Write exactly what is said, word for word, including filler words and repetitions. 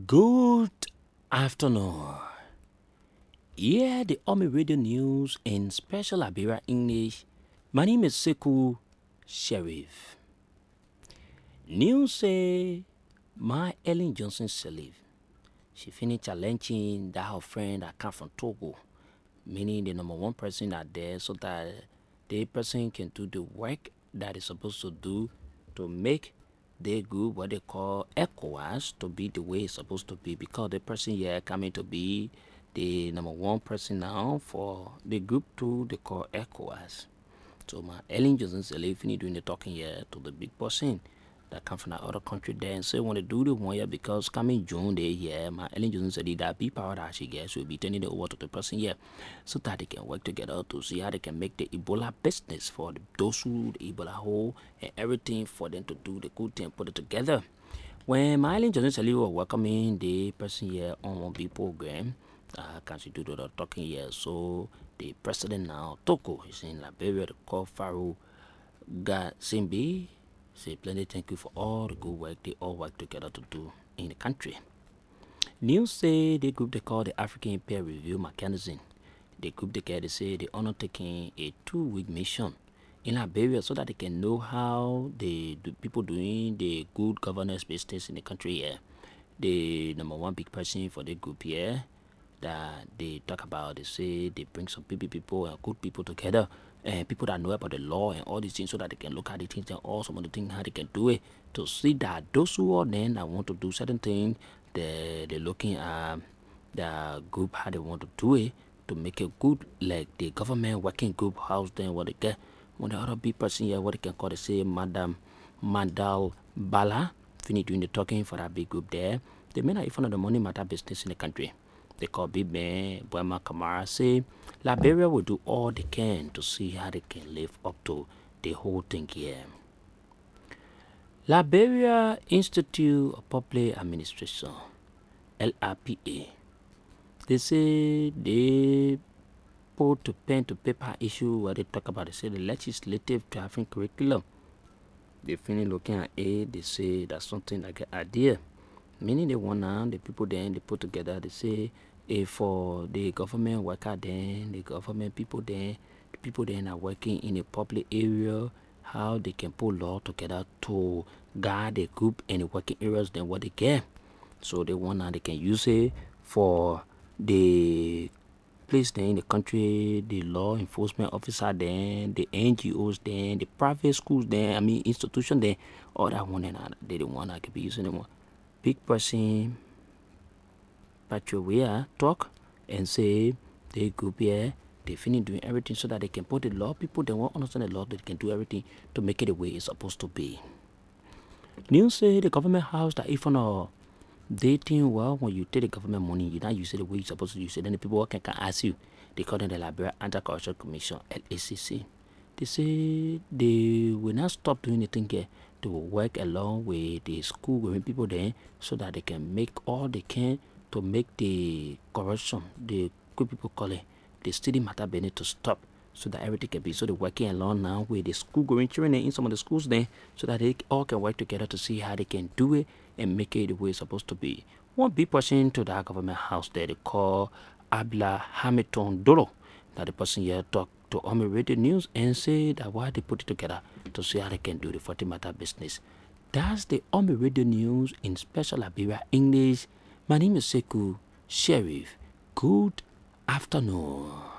Good afternoon. Here the Army Radio News in Special Liberia English. My name is Sekou Sheriff. News say my Ellen Johnson Sirleaf, she finished challenging that her friend that come from Togo, meaning the number one person out there, so that the person can do the work that is supposed to do to make the group what they call ECOWAS to be the way it's supposed to be, because the person here coming to be the number one person now for the group two they call ECOWAS. So my Ellen Johnson Sirleaf finish doing the talking here to the big person that come from that other country there and say want to do the one here because coming June they here my Ellen Johnson said that big power that she gets will be turning it over to the person here so that they can work together to see how they can make the Ebola business for the, those who the Ebola hole and everything for them to do the good thing and put it together. When my Ellen Johnson Sirleaf was welcoming the person here on one big program, uh, can she do the talking here? So the president now Togo is in Liberia, the call Pharaoh Gatsimbi. Say plenty thank you for all the good work they all work together to do in the country. News say the group they call the African Peer Review Mechanism. The group they care they say they undertaking a two-week mission in Liberia so that they can know how the, the people doing the good governance business in the country here. The number one big person for the group here that they talk about, they say they bring some people, people and good people together. And people that know about the law and all these things so that they can look at the things and all some of the things how they can do it to see that those who are then that want to do certain things, they they're looking at the group how they want to do it to make it good, like the government working group house then what they get. When the other big person here what they can call they say Madam Mandal Bala finish doing the talking for that big group there. They may not even know the money matter business in the country. They call Big Ben, Boema Kamara, say Liberia will do all they can to see how they can live up to the whole thing here. Liberia Institute of Public Administration, L R P A, they say they put to pen to paper issue where they talk about, they say the legislative drafting curriculum. They finish looking at it, they say that's something like an idea. Meaning they want now, the people then they put together, they say eh, for the government worker then, the government people then, the people then are working in a public area, how they can put law together to guard the group in the working areas then what they get. So they want now they can use it for the place then in the country, the law enforcement officer then, the N G Os then, the private schools then, I mean institution then, all that one and they don't want to be using them. Big person Patricia talk and say they group here they finish doing everything so that they can put the law people they won't understand the law they can do everything to make it the way it's supposed to be. News say the government house that if on a dating well when you take the government money you not use it the way you're supposed to use it, then the people can, can ask you. They call them the Liberia Anti-Corruption Commission, L A C C. They say they will not stop doing anything here. They will work along with the school going people there so that they can make all they can to make the corruption, the good people call it, the steady matter beneath to stop so that everything can be. So they're working along now with the school going children in some of the schools there so that they all can work together to see how they can do it and make it the way it's supposed to be. One big person to that government house there they call Abla Hamilton Dolo. That the person here talk to Army Radio News and say that why they put it together to see how they can do the forty matter business. That's the Army Radio News in Special Liberia English. My name is Sekou Sheriff. Good afternoon.